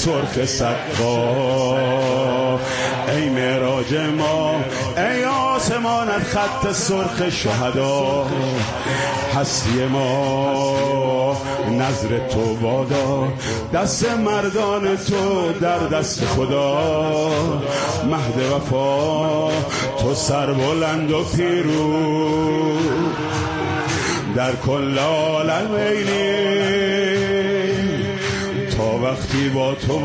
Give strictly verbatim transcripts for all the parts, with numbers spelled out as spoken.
سرخ سقا، ای معراج ما، ای آسمانت خط سرخ شهدا، هستی ما نظر تو بادا، دست مردان تو در دست خدا، مهد وفا تو سربلند و پیروز در کل عالم اینی، تا وقتی با تو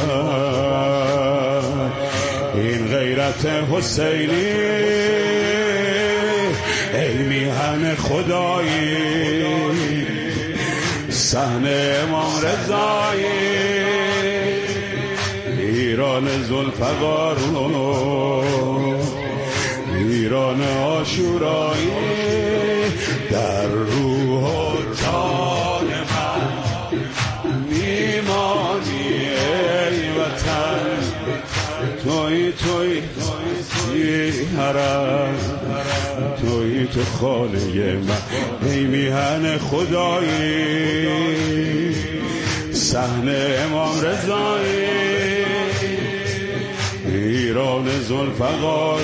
باشد این غیرت حسینی، ای میهن خدایی صحن امام رضایی، ایران ذوالفقار، ایران عاشورایی، در روح و جان من میمانی ای وطن، توی توی توی حرم، توی تو خانه من، ای میهن خدایی صحن امام رضایی، ایران ذوالفقار،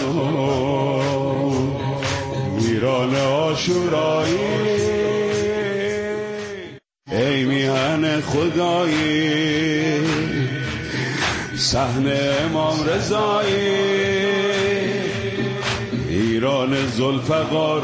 ایران عاشورایی، ای میهن خدایی صحن امام رضایی، ایران ذوالفقار،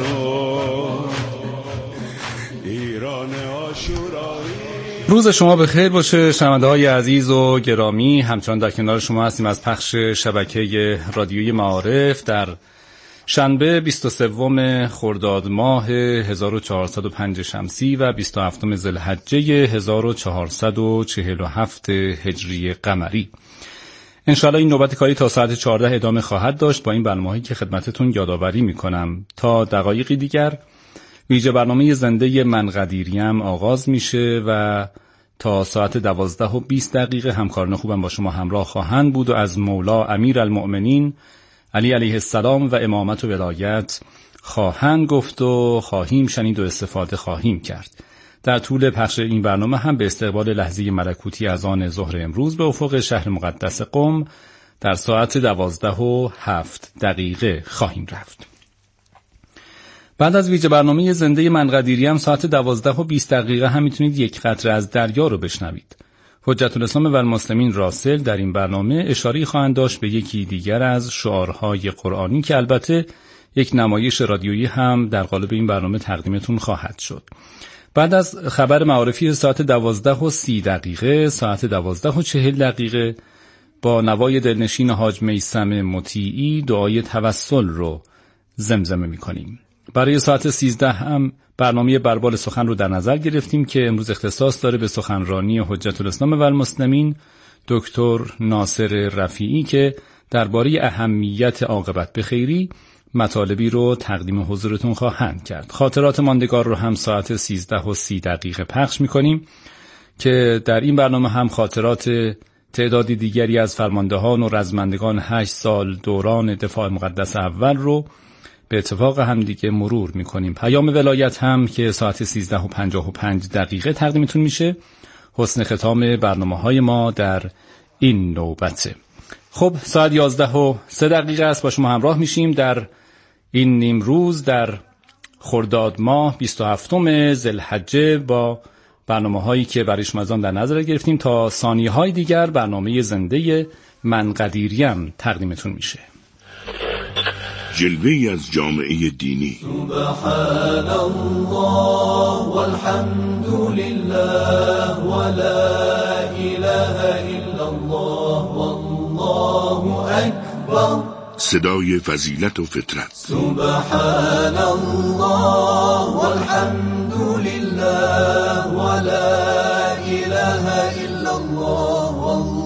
ایران عاشورایی. روز شما بخیر باشه شنونده های عزیز و گرامی، همچنان در کنار شما هستیم از پخش شبکه رادیویی معارف در شنبه بیست و سوم خرداد ماه هزار و چهارصد و پنج شمسی و بیست و هفتم ذوالحجه هزار و چهارصد و چهل و هفت هجری قمری. انشاءالله این نوبت کاری تا ساعت چهارده ادامه خواهد داشت با این برنامه‌ای که خدمتتون یادآوری میکنم. تا دقایقی دیگر ویژه برنامه زنده من قدیریم آغاز میشه و تا ساعت دوازده و بیست دقیقه همکاران خوبم با شما همراه خواهند بود و از مولا امیر المؤمنین علی علیه السلام و امامت و ولایت خواهند گفت و خواهیم شنید و استفاده خواهیم کرد. در طول پخش این برنامه هم به استقبال لحظه ملکوتی از آن ظهر امروز به افق شهر مقدس قم در ساعت دوازده و هفت دقیقه خواهیم رفت. بعد از ویژه برنامه زنده من قدیریم ساعت دوازده و بیست دقیقه هم میتونید یک قطره از دریا رو بشنوید. حجت الاسلام و المسلمین راسل در این برنامه اشاره خواهند داشت به یکی دیگر از شعارهای قرآنی که البته یک نمایش رادیویی هم در قالب این برنامه تقدیمتون خواهد شد. بعد از خبر معارفی ساعت دوازده و سی دقیقه، ساعت دوازده و چهل دقیقه با نوای دلنشین حاج میثم مطیعی دعای توسل رو زمزمه می‌کنیم. برای ساعت سیزده هم برنامه بربال سخن رو در نظر گرفتیم که امروز اختصاص داره به سخنرانی حجت الاسلام و المسلمین دکتر ناصر رفیعی که درباره اهمیت عاقبت به خیری مطالبی رو تقدیم حضورتون خواهند کرد. خاطرات ماندگار رو هم ساعت سیزده و سی دقیقه پخش می‌کنیم که در این برنامه هم خاطرات تعدادی دیگری از فرماندهان و رزمندگان هشت سال دوران دفاع مقدس اول رو به اتفاق هم دیگه مرور میکنیم. پیام ولایت هم که ساعت سیزده و پنجاه و پنج دقیقه تقدیمتون میشه. حسن ختام برنامه های ما در این نوبته. خب ساعت یازده و سه دقیقه است با شما همراه میشیم در این نیم روز در خرداد ماه بیست و هفتم ذوالحجه با برنامه هایی که برای شما در نظر گرفتیم. تا ثانیه های دیگر برنامه زنده من قدیریم تقدیمتون میشه. جلوه‌ای از جامعه دینی. سبحان الله والحمد لله ولا اله الا الله والله اکبر. صدای فضیلت و فطرت. سبحان الله والحمد لله ولا اله الا الله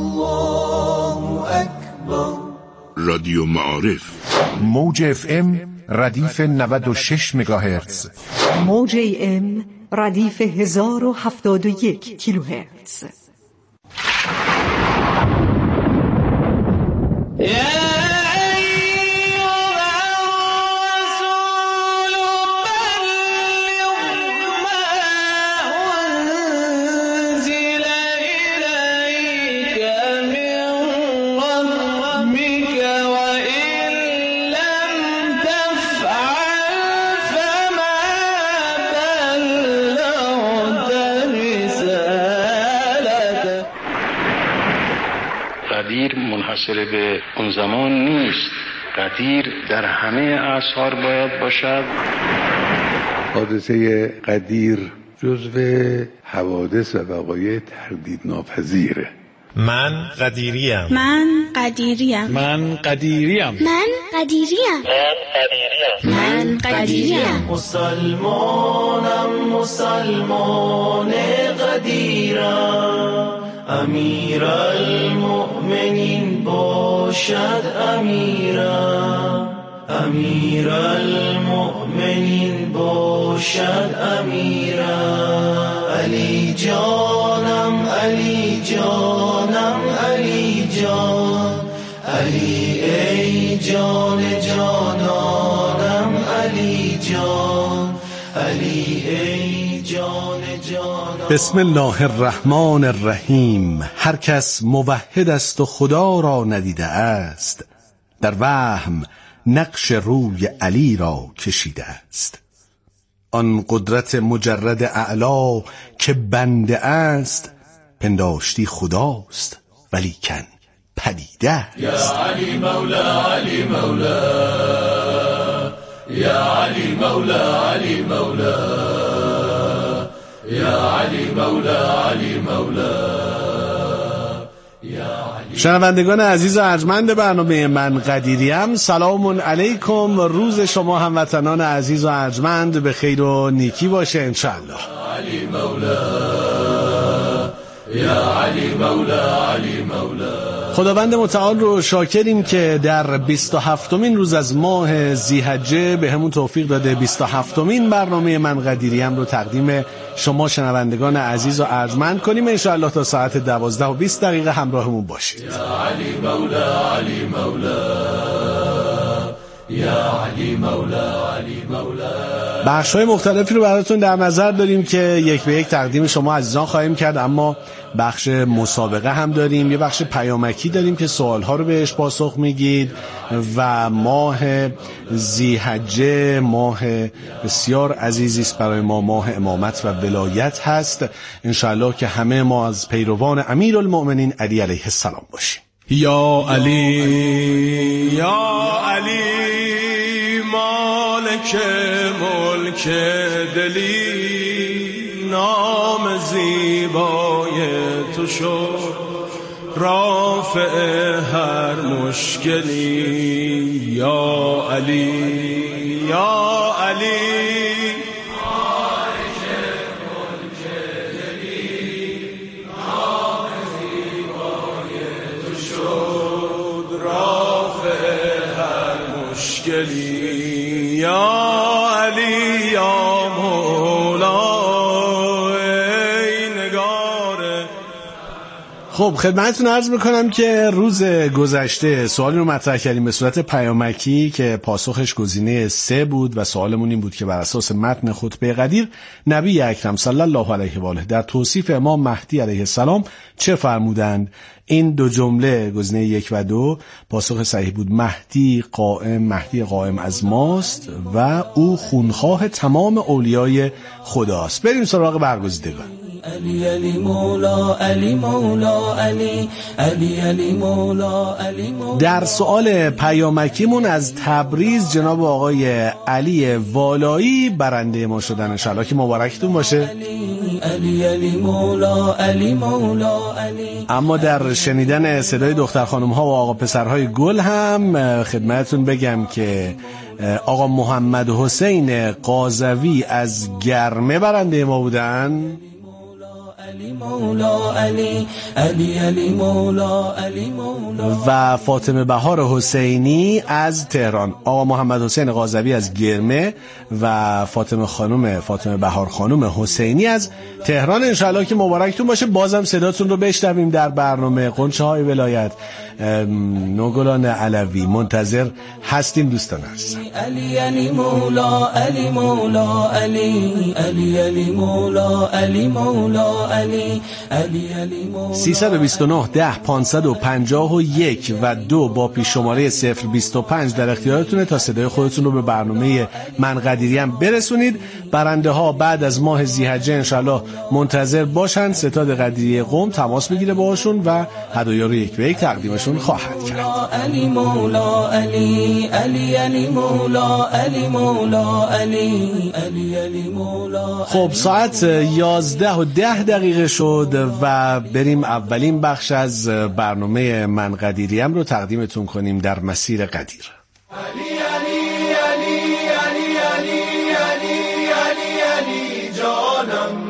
والله اکبر. رادیو معارف. موج اف ام ردیف نود و شش مگاهرتز، موج ای ام ردیف هزار و هفتاد و یک کیلوهرتز. قدیر منحصر به اون زمان نیست، قدیر در همه اعصار باید باشد. حادثه قدیر جزو حوادث و وقایع تردید ناپذیره. من قدیریم. من قدیریم. من قدیریم. من قدیریم. من قدیریم. مسلمانم مسلمان قدیرم، امیر المؤمنین باشد امیرم، امیر المؤمنین باشد امیرم. علی جانم علی جانم علی جان، علی ای جان جانانم علی جان، علی ای جان جانانم. بسم الله الرحمن الرحیم. هر کس موحد است و خدا را ندیده است، در وهم نقش روی علی را کشیده است. آن قدرت مجرد اعلا که بنده است، پنداشتی خداست ولیکن پدیده است. یا علی مولا علی مولا، یا علی مولا علی مولا، یا علی مولا علی مولا. شنوندگان عزیز و ارجمند برنامه من قدیریم، سلام علیکم. روز شما هموطنان عزیز و ارجمند به خیر و نیکی باشه انشاءالله. علی مولا، یا علی مولا علی مولا. خداوند متعال رو شاکریم که در بیست و هفتمین روز از ماه ذی‌حجه به همون توفیق داده بیست و هفتمین برنامه من قدیریم رو تقدیم شما شنوندگان عزیز و ارجمند کنیم. انشاءالله تا ساعت دوازده و بیست دقیقه همراهمون باشید. یا علی مولا علی مولا، یا علی مولا علی مولا. بخش‌های مختلفی رو براتون در نظر داریم که یک به یک تقدیم شما عزیزان خواهیم کرد، اما بخش مسابقه هم داریم، یه بخش پیامکی داریم که سوال‌ها رو بهش پاسخ میگید و ماه ذی‌حجه ماه بسیار عزیزی است برای ما، ماه امامت و ولایت هست. انشاءالله که همه ما از پیروان امیرالمؤمنین علی علیه السلام باشیم. یا علی یا علی مالک ملک دلی، نام زیبای تو شد رافع هر مشکلی. یا علی یا علی یا علی یا مولا ای نگاره. خب خدمتتون عرض میکنم که روز گذشته سوالی رو مطرح کردیم به صورت پیامکی که پاسخش گزینه سه بود و سوالمون این بود که بر اساس متن خطبه قدیر نبی اکرم صلی الله علیه و آله در توصیف امام مهدی علیه السلام چه فرمودند؟ این دو جمله گزینه یک و دو پاسخ صحیح بود. مهدی قائم مهدی قائم از ماست و او خونخواه تمام اولیای خداست. بریم سراغ برگزیدگان. علی علی مولا علی مولا علی علی علی مولا علی مولا. در سوال پیامکیمون از تبریز جناب آقای علی والایی برنده ما شدن. انشالله که مبارکتون باشه. علی علی مولا علی مولا علی. اما در شنیدن صدای دختر خانم ها و آقا پسرهای گل هم خدمتتون بگم که آقا محمد حسین قاضوی از گرمه برنده ما بودن علی مولا علی علی علی مولا علی مولا. و فاطمه بهار حسینی از تهران. آقا محمد حسین قاضوی از گرمه و فاطمه خانم فاطمه بهار خانم حسینی از تهران. انشالله که مبارکتون باشه. بازم صداتون رو بشنویم در برنامه غنچه های ولایت. نوگلان علوی منتظر هستیم دوستان عزیز. علی علی مولا علی مولا علی علی علی مولا علی مولا علی علی علی مولا سیصد و بیست و نه ده پانصد و پنجاه و یک و دو با پیش شماره صفر بیست و پنج در اختیارتونه تا صدای خودتون رو به برنامه من قدیریم برسونید. برنده ها بعد از ماه ذی‌حجه انشالله منتظر باشن. ستاد قدیری قم تماس بگیره باهاشون و هدایا رو یک به یک تقدیمشون خواهد کرد. علی مولا علی علی علی مولا علی مولا علی علی علی مولا. خب ساعت یازده و ده دقیقه شد و بریم اولین بخش از برنامه من قدیریم رو تقدیمتون کنیم در مسیر قدیر. علی علی علی علی علی علی علی علی جانم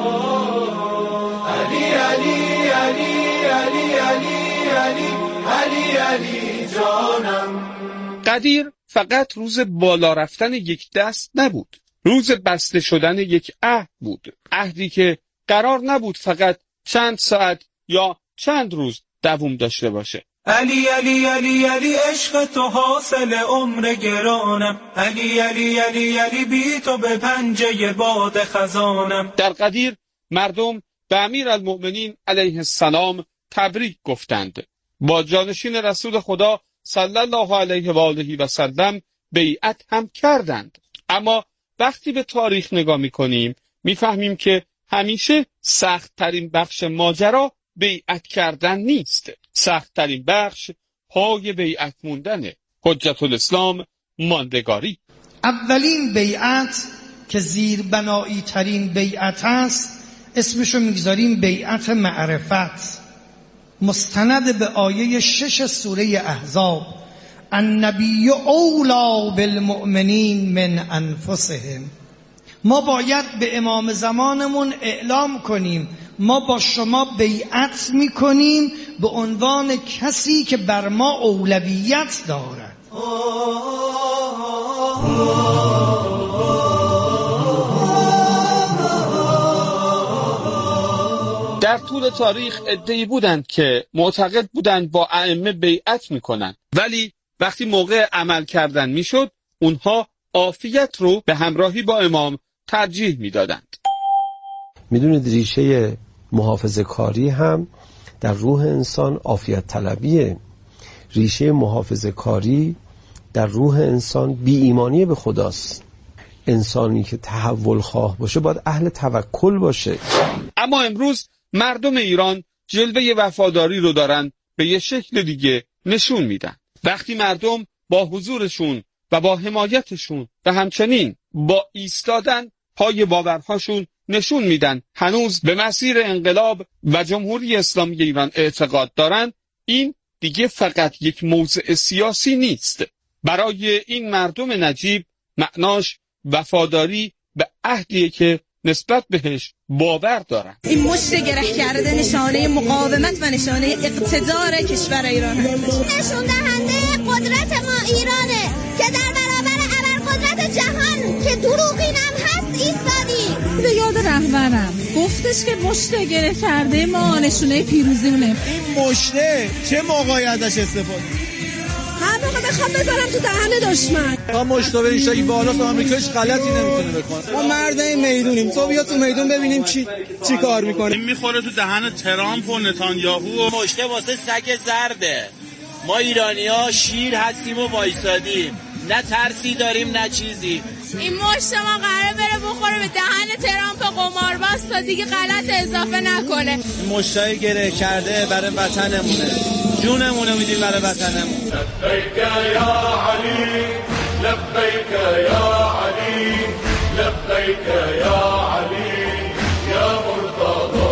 علی علی علی علی علی علی علی علی جانم. قدیر فقط روز بالا رفتن یک دست نبود، روز بسته شدن یک عهد بود، عهدی که قرار نبود فقط چند ساعت یا چند روز دوام داشته باشه. علی علی علی علی عشق تو حاصل عمر گرانم، علی علی علی علی بی تو به پنجه باد خزانم. در قدیر مردم به امیرالمؤمنین علیه السلام تبریک گفتند، با جانشین رسول خدا صلی الله علیه و آله و سلم بیعت هم کردند. اما وقتی به تاریخ نگاه می‌کنیم می‌فهمیم که همیشه سخت ترین بخش ماجرا بیعت کردن نیست. سخت ترین بخش پای بیعت موندنه. حجت الاسلام ماندگاری. اولین بیعت که زیر بنایی ترین بیعت است اسمشو میگذاریم بیعت معرفت، مستند به آیه شش سوره احزاب، النبی اولی بالمؤمنین من انفسهم. ما باید به امام زمانمون اعلام کنیم ما با شما بیعت میکنیم به عنوان کسی که بر ما اولویت دارد. در طول تاریخ عده‌ای بودند که معتقد بودند با ائمه بیعت میکنند، ولی وقتی موقع عمل کردن میشد اونها عافیت رو به همراهی با امام ترجیح میدادند. میدونید ریشه محافظه کاری هم در روح انسان عافیت طلبیه. ریشه محافظه کاری در روح انسان بی ایمانی به خداست. انسانی که تحول خواه باشه باید اهل توکل باشه. اما امروز مردم ایران جلوه وفاداری رو دارن به یه شکل دیگه نشون میدن. وقتی مردم با حضورشون و با حمایتشون و همچنین با ایستادن پای باورهاشون نشون میدن هنوز به مسیر انقلاب و جمهوری اسلامی ایران اعتقاد دارن، این دیگه فقط یک موضع سیاسی نیست. برای این مردم نجیب معناش وفاداری به عهدیه که نسبت بهش باور دارن. این مشت گره کرده نشانه مقاومت و نشانه اقتدار کشور ایران هست. نشون دهنده قدرت ما ایرانه که در برابر ابرقدرت جهان که دروغینم هست ایستادی. به یاد رهبرم گفتش که مشت گره کرده ما نشونه پیروزیمونه. این مشته چه موقعی ازش استفاده؟ هر موقع بخوام بذارم تو دهن دشمن. ما مشتبه ایشایی بالاست و آمریکایش غلطی نمیتونه بکنه. ما مرد میدونیم. تو بیا تو میدون ببینیم چی چی کار میکنه. این میخوره تو دهن ترامپ و نتانیاهو و مشته واسه سگ زرده. ما ایرانی‌ها شیر هستیم و وایسادیم. نه ترسی داریم نه چیزی. این مشت ما قراره بره بخوره به دهن ترامپ قمارباز تا دیگه غلط اضافه نکنه. این مشتای گره کرده برای وطنمونه. جونمونو میدیم برای وطنمون. لبیک یا علی لبیک یا علی لبیک یا علی یا مرتضی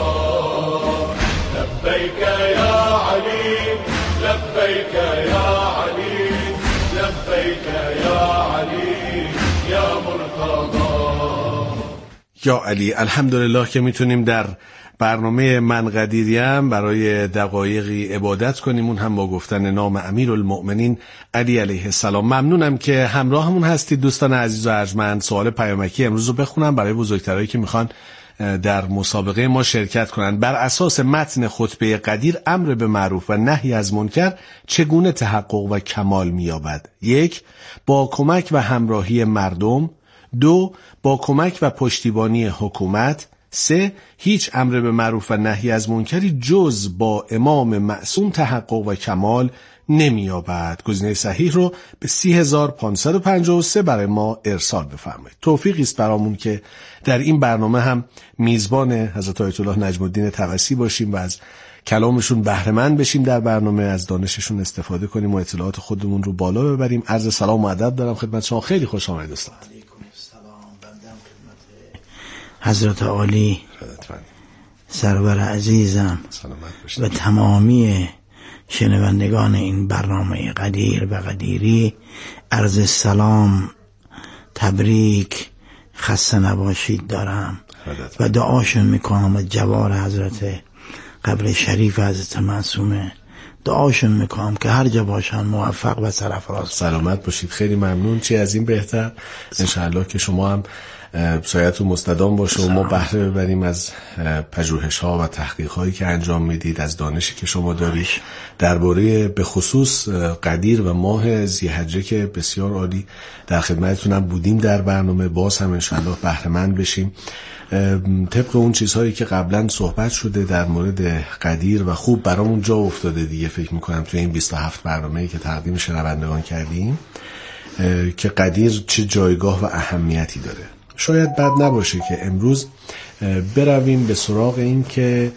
لبیک یا علی لبیک یا علی لبیک یا علی یا مرتضی. یا علی الحمدلله که میتونیم در برنامه من قدیریم برای دقایقی عبادت کنیم، اون هم با گفتن نام امیرالمؤمنین علی علیه السلام. ممنونم که همراهمون هستید دوستان عزیز و ارجمند. سوال پیامکی امروز رو بخونم برای بزرگترایی که میخوان در مسابقه ما شرکت کنند. بر اساس متن خطبه قدیر امر به معروف و نهی از منکر چگونه تحقق و کمال می‌یابد؟ یک، با کمک و همراهی مردم. دو، با کمک و پشتیبانی حکومت. سه، هیچ امر به معروف و نهی از منکری جز با امام معصوم تحقق و کمال نمی‌یابد. گزینه صحیح رو به سی هزار و پانصد و پنجاه و سه برای ما ارسال بفرمایید. توفیقی است برامون که در این برنامه هم میزبان حضرت آیت الله نجم الدین طبسی باشیم و از کلامشون بهره مند بشیم، در برنامه از دانششون استفاده کنیم و اطلاعات خودمون رو بالا ببریم. عرض سلام و ادب دارم خدمت شما. خیلی خوش آمدید استاد. حضرت عالی سرور عزیزم و تمامی شنوندگان این برنامه قدیر و قدیری عرض سلام، تبریک، خسته نباشید دارم و دعاشون میکنم و جوار حضرت قبر شریف حضرت معصومه دعاشون میکنم که هر جا باشن موفق و سرفراز. سلامت باشید. خیلی ممنون. چه از این بهتر انشاءالله که شما هم سایتون مستدام باشه و ما بهره ببریم از پژوهش ها و تحقیق هایی که انجام میدید، از دانشی که شما دارید درباره به خصوص قدیر و ماه ذی‌حجه که بسیار عالی. در خدمتتون هم بودیم در برنامه، باز هم انشاءالله بهره مند بشیم طبق اون چیزهایی که قبلا صحبت شده در مورد قدیر و خوب برامون جا افتاده دیگه. فکر میکنم توی این بیست و هفت برنامه‌ای که تقدیم شنوندگان کردیم که قدیر چه جایگاه و اهمیتی داره. شاید بد نباشه که امروز برویم به سراغ این که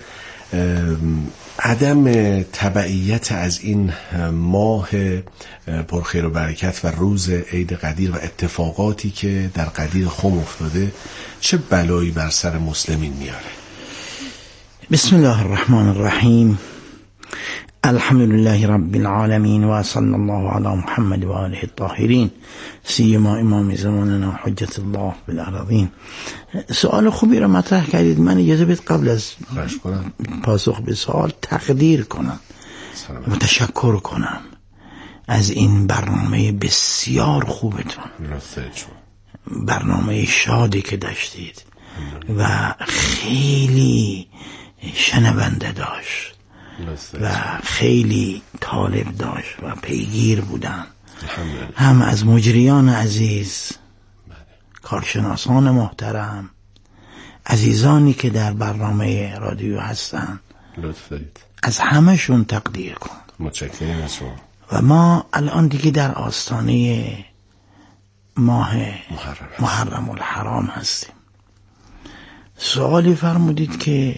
عدم تبعیت از این ماه پرخیر و برکت و روز عید قدیر و اتفاقاتی که در قدیر خم افتاده چه بلایی بر سر مسلمین میاره. بسم الله الرحمن الرحیم. الحمد لله رب العالمین و صلی الله علی محمد و آله الطاهرین سیما امام زماننا حجت الله بالارضین. سوال خوبی را مطرح کردید. من اجازه بدید قبل از پاسخ به سوال تقدیر کنم و تشکر کنم از این برنامه بسیار خوبتون، برنامه شادی که داشتید و خیلی شنونده داشت و خیلی طالب داشت و پیگیر بودن، هم از مجریان عزیز، کارشناسان محترم، عزیزانی که در برنامه رادیو هستن. لطف دارید. از همشون تقدیر کن. متشکرم از شما. و ما الان دیگه در آستانه ماه محرم, محرم الحرام هستیم. سوالی فرمودید که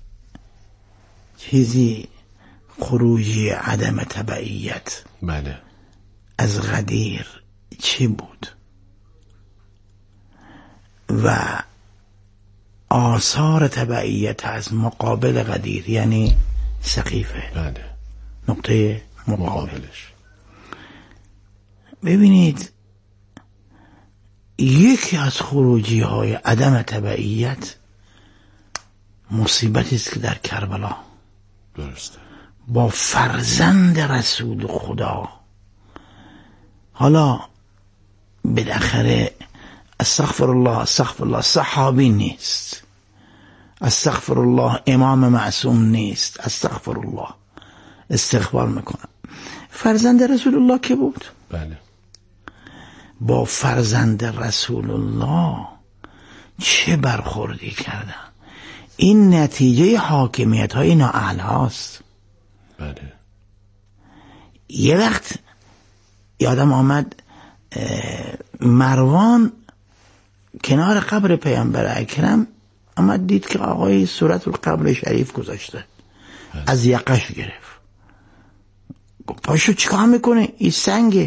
چیزی خروجی عدم تبعیت بله از قدیر چی بود و آثار تبعیت از مقابل قدیر یعنی سقیفه. بله. نقطه مقابلش. ببینید یکی از خروجی های عدم تبعیت مصیبتی است که در کربلا درسته با فرزند رسول خدا، حالا بالاخره استغفر الله استغفر الله صحابی نیست، استغفر الله امام معصوم نیست، استغفر الله استغفار میکنم. فرزند رسول الله که بود؟ بله. با فرزند رسول الله چه برخوردی کردن؟ این نتیجه حاکمیت های نااهل هاست. بله. یه وقت یادم آمد مروان کنار قبر پیامبر اکرم آمد دید که آقای صورت القبر شریف گذاشته. بله. از یقش گرفت، گفت پاشو چیکار میکنه؟ این سنگه.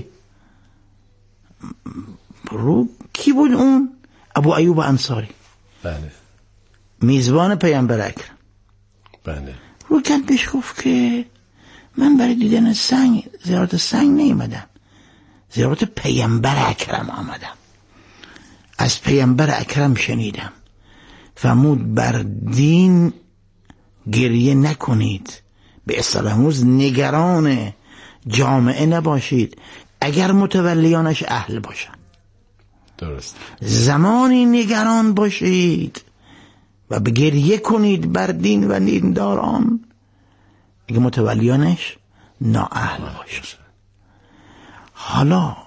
رو کی بود اون؟ ابو ایوب انصاری. بله. میزبان پیامبر اکرم. بله. رو کند بهش گفت که من برای دیدن سنگ زیارت سنگ نیومدم، زیارت پیامبر اکرم آمدم، از پیامبر اکرم شنیدم فرمود بر دین گریه نکنید، به اصطلاح امروز نگران جامعه نباشید اگر متولیانش اهل باشن. درست. زمانی نگران باشید و به گریه کنید بر دین و دینداران اگه متولیانش نااهل باشد. حالا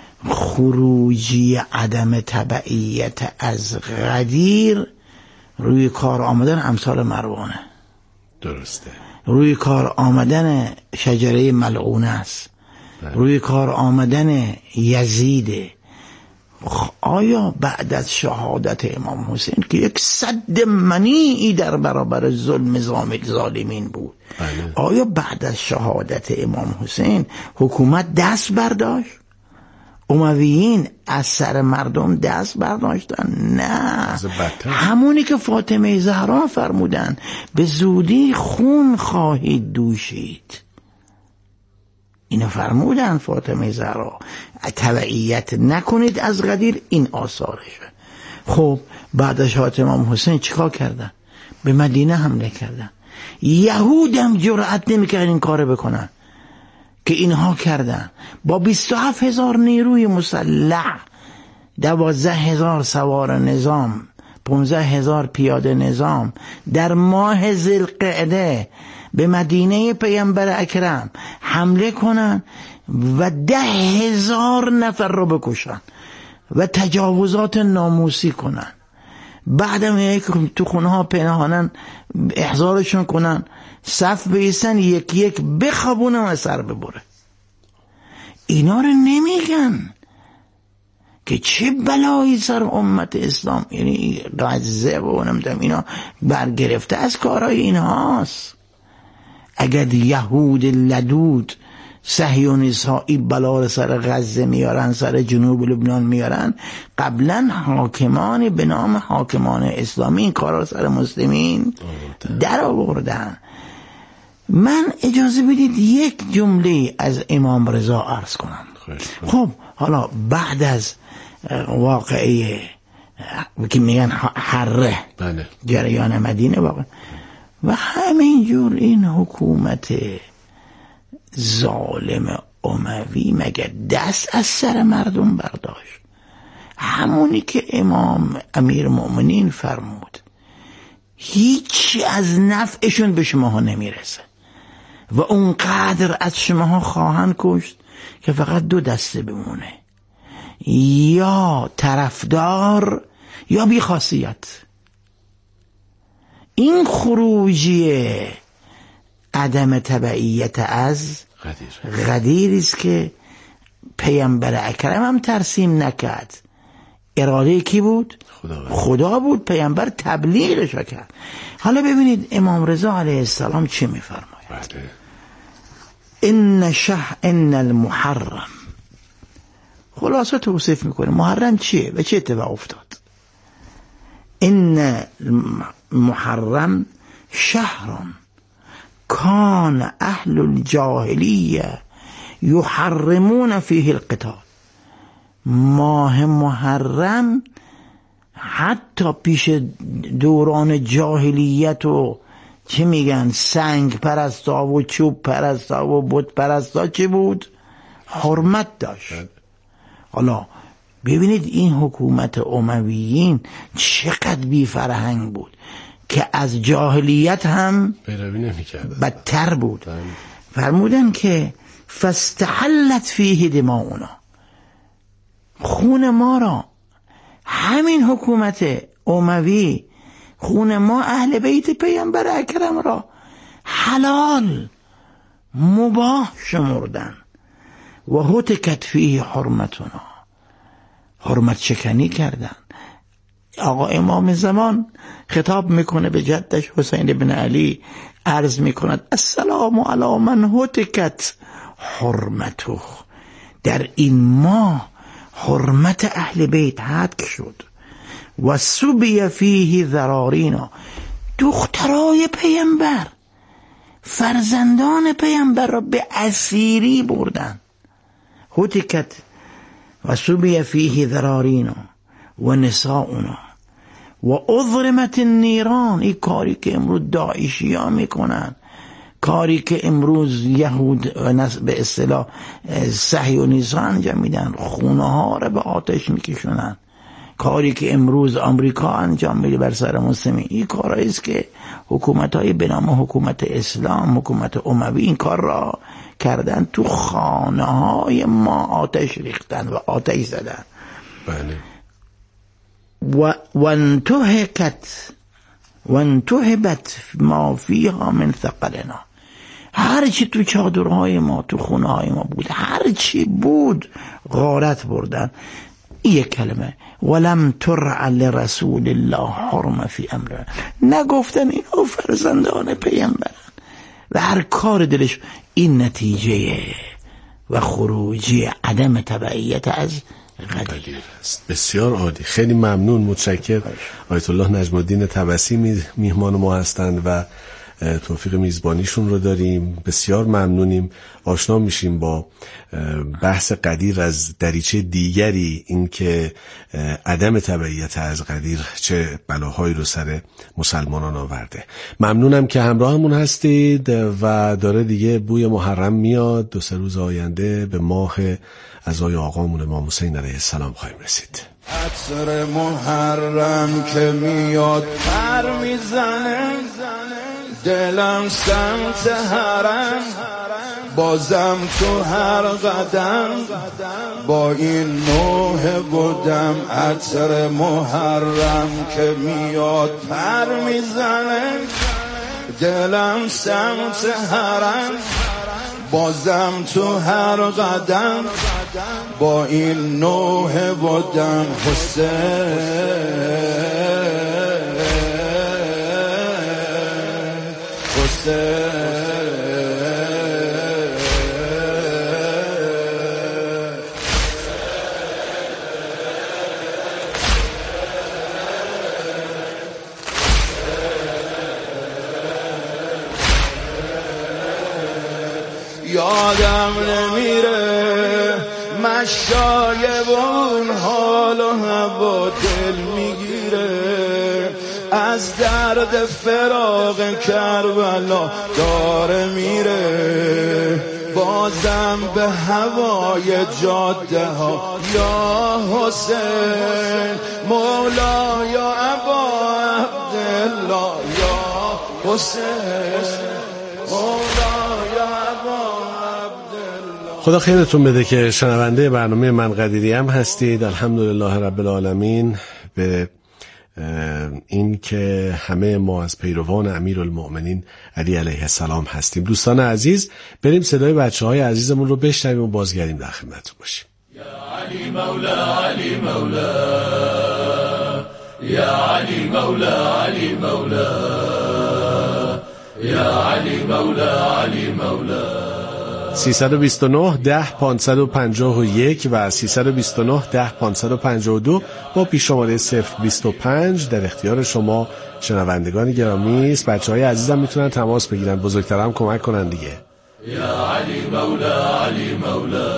خروجی عدم تبعیت از غدیر روی کار آمدن امثال مروانه، درسته، روی کار آمدن شجره ملعونه است، روی کار آمدن یزیده. آیا بعد از شهادت امام حسین که یک سد منیعی در برابر ظلم ظالمین بود، بله. آیا بعد از شهادت امام حسین حکومت دست برداشت؟ امویین از سر مردم دست برداشتن؟ نه، همونی که فاطمه زهرا فرمودن به زودی خون خواهید دوشید. اینو فرمودن فاطمه زهرا، تبعیت نکنید از غدیر، این آثارشه. خب بعد از شهادت امام حسین چیکار کردن؟ به مدینه حمله کردن. یهودم جرأت نمی‌کردن این کارو بکنن که اینها کردن. با بیست و هفت هزار نیروی مسلح، دوازده هزار سوار نظام، پانزده هزار پیاده نظام در ماه ذوالقعده به مدینه پیامبر اکرم حمله کنن و ده هزار نفر رو بکشن و تجاوزات ناموسی کنن. بعدم یک تو خونه ها پنهانن احضارشون کنن، صف بیستن، یک یک بخوابونن و سر ببره. اینا رو نمیگن که چه بلایی سر امت اسلام، یعنی غزه و نمیدونم اینا برگرفته از کارهای اینهاست. اگر یهود لدود صهیونیست‌ها بلا رو سر غزه میارن، سر جنوب لبنان میارن، قبلا حاکمان به نام حاکمان اسلامی این کارا رو سر مسلمین در آوردن. من اجازه بدید یک جمله از امام رضا عرض کنم. خب حالا بعد از واقعه که میگن حره، بله. جریان مدینه واقع و همینجور این حکومت ظالم اموی مگر دست از سر مردم برداشت؟ همونی که امام امیر مؤمنین فرمود هیچی از نفعشون به شماها نمیرسه و اونقدر از شماها خواهند کشت که فقط دو دسته بمونه، یا طرفدار یا بی خاصیت. این خروجی عدم تبعیت از غدیر است که پیامبر اکرم هم ترسیم نکرد. اراده کی بود؟ خدا, خدا بود. پیامبر تبلیغش کرد. حالا ببینید امام رضا علیه السلام چه میفرماید؟ ان شه ان المحرم، خلاصه توصیف میکنه محرم چیه و چه اتفاق افتاد. ان المحرم شهر کان اهل الجاهلیه یحرمون فیه القتال. ماه محرم حتی پیش دوران جاهلیت و چه میگن سنگ پرستا و چوب پرستا و بت پرستا چه بود؟ حرمت داشت. حالا ببینید این حکومت امویین چقدر بی فرهنگ بود که از جاهلیت هم بدتر بود. فرمودن که فاستحلت فیه دماؤنا، خون ما را، همین حکومت اموی خون ما اهل بیت پیامبر اکرم را حلال مباح شمردن و هتکت فیه حرمتنا، حرمت شکنی کردن. آقا امام زمان خطاب میکنه به جدش حسین بن علی، عرض میکند السلام علی من هتکت حرمته، در این ماه حرمت اهل بیت هتک شد. و سبی فیه ذرارینا، دخترای پیامبر، فرزندان پیامبر را به اسیری بردن. هتکت و سبی فیه ذرارینا و نساؤنا و اضرمت النیران. این کاری که امروز داعشی ها میکنن، کاری که امروز یهود به اصطلاح صهیونیست‌ها انجام میدن، خونه ها را به آتش میکشونن. کاری که امروز آمریکا انجام میده بر سر مسلمین، این کارهایی است که حکومت‌های به نام حکومت اسلام، حکومت اموی این کار را کردن، تو خانه‌های ما آتش ریختن و آتش زدن. بله. و وانتهکت وانتهبت ما فیها من ثقلنا، هر چی تو چادرهای ما، تو خونه های ما بود، هر چی بود غارت بردن. یک کلمه ولم ترع لرسول الله حرم فی امر، نگفتن اینا فرزندان پیامبرن و هر کار دلش. این نتیجه و خروجی عدم تبعیت از غدیر است. بسیار عالی، خیلی ممنون، متشکر. آیت الله نجم الدین طبسی میهمان ما هستند و توفیق میزبانیشون رو داریم. بسیار ممنونیم، آشنا میشیم با بحث غدیر از دریچه دیگری، این که عدم تبعیت از غدیر چه بلاهایی رو سر مسلمانان آورده. ممنونم که همراهمون هستید و داره دیگه بوی محرم میاد. دو سه روز آینده به ماه عزای آقامون امام حسین علیه السلام خواهیم رسید. عطر محرم که میاد پر میزنه، دلم سمت حرم، بازم تو هر قدم با این نوح بودم. عطر محرم که میاد پر میزنه، دلم سمت حرم، بازم تو هر قدم با این نوح بودم. حسین یادم نمیره مشایبون حال و هوا دل میگیره، از درد فراق کربلا داره میره، بازم به هوای جاده ها یا حسین مولا یا ابا عبدالله یا حسین مولا یا ابا عبدالله. خدا خیرتون بده که شنونده برنامه من قدیری هم هستید. الحمدلله رب العالمین به این که همه ما از پیروان امیرالمؤمنین علی علیه السلام هستیم. دوستان عزیز، بریم صدای بچه های عزیزمون رو بشنویم و بازگردیم در خدمتتون باشیم. یا علی مولا علی مولا، یا علی مولا علی مولا، یا علی مولا علی مولا. سیصد و بیست و نه ده پانصد و پنجاه و یک و سیصد و بیست و نه ده پانصد و پنجاه و دو با پیش شماره صفر بیست و پنج در اختیار شما شنوندگان گرامی است. بچه های عزیزم میتونن تماس بگیرن، بزرگتر هم کمک کنن دیگه. یا علی مولا علی مولا،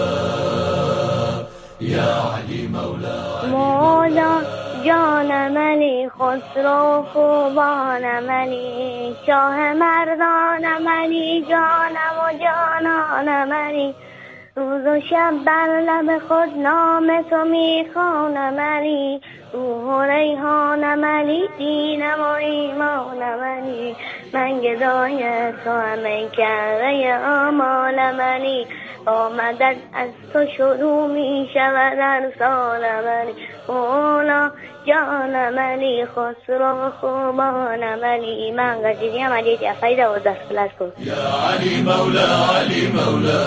یا علی مولا مولا جان منی خسرو خوبان منی، شاه مردان منی، جانم و جانان منی، روز و شب بر لب خود نام تو میخوانم منی، روح و ریحان منی، دینم و ایمان منی، من گدای تو همه کره آمال منی، آمدد از تو شروع می شود ارسال منی، مولا جان منی خسرو خوبان منی. من قدیری هم علی جعفری دا و دست بلد کن. یا علی مولا علی مولا،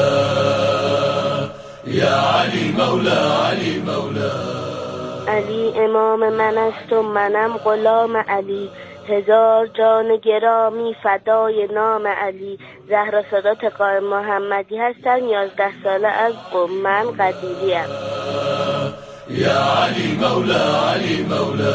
یا علی مولا علی مولا. علی امام من است و منم غلام علی، هزار جان گرامی فدای نام علی. زهرا سادات قائم محمدی هستن، یازده ساله از قم. من قدیریم. یا علی مولا علی مولا.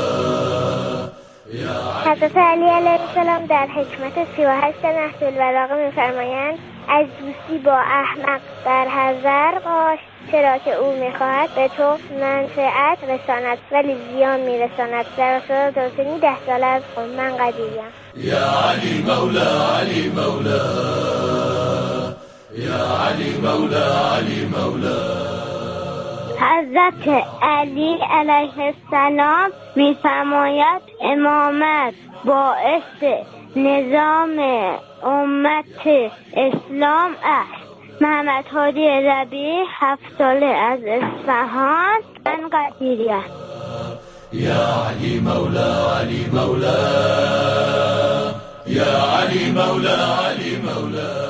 حضرت علی علیه السلام در حکمت سی و هشت نهج البلاغه می‌فرمایند از دوستی با احمق در حذر باش، چرا که او میخواهد به تو منفعت رساند ولی زیان میرساند. در سادات حسینی ده ساله از قم. من قدیریم. یا علی مولا علی مولا، یا علی مولا علی مولا. حضرت علی علیه السلام می‌فرماید امامت باعث نظام امت اسلام است. محمد هادی ربیعی، هفت ساله، از اصفهان. من قدیریم. یا علی مولا علی مولا یا علی مولا علی مولا